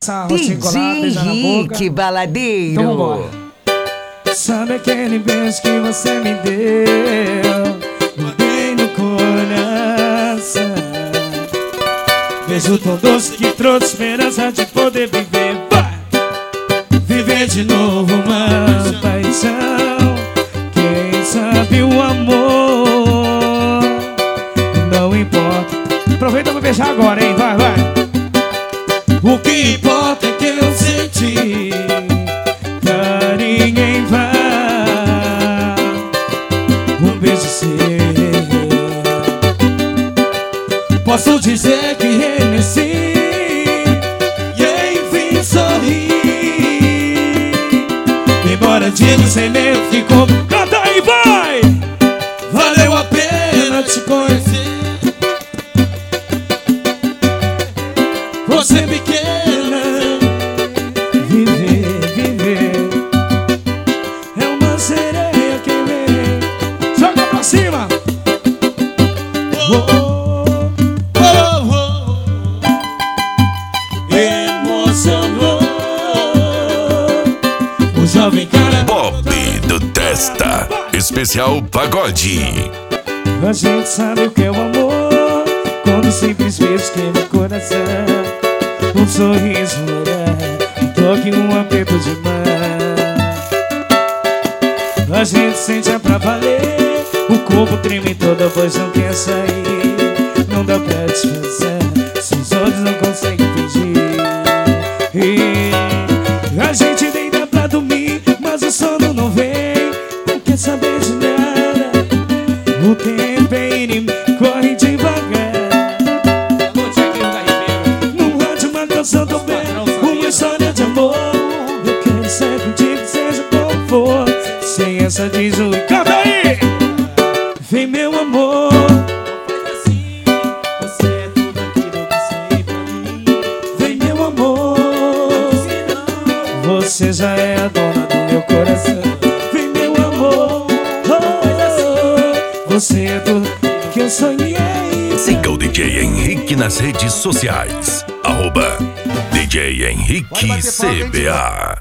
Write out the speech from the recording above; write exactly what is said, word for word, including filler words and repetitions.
D J Henrique Baladeiro. Então vambora. Sabe aquele beijo que você me deu? Bem no coração. Beijo tão doce que trouxe esperança de poder viver. Vai! Viver de novo uma paixão. Quem sabe o amor não importa. Aproveita pra beijar agora, hein? Vai, vai. O que importa é que eu senti carinho em vão. Um beijo seu. Posso dizer que renasci e enfim sorri. Embora digo sem medo ficou. Canta aí, vai! Valeu a pena te conhecer. Você pequena, viver, viver. É uma sereia que vem. Joga pra cima. Oh, oh, oh, oh. Emocionou o jovem cara. Bob do Testa, especial pagode. A gente sabe o que é o amor quando um simples beijo queima o coração. Um sorriso, um olhar, um toque, um aperto de mão. A gente sente é pra valer. O corpo treme toda, a voz não quer sair. Não dá pra disfarçar, seus olhos não conseguem fingir. E a gente deita pra dormir, mas o sono não vem. Não quer saber de nada. O tempo é inimigo, corre devagar. Canção tão bem, uma história de amor. Eu quero ser contigo, seja como for. Sem essa disso, canta aí! Vem meu amor. Assim, você é tudo aquilo que sei pra mim. Vem meu amor. Você já é a dona do meu coração. Vem meu amor. Oh, você é tudo que eu sonhei. Siga o D J Henrique nas redes sociais. Arroba D J Henrique C B A.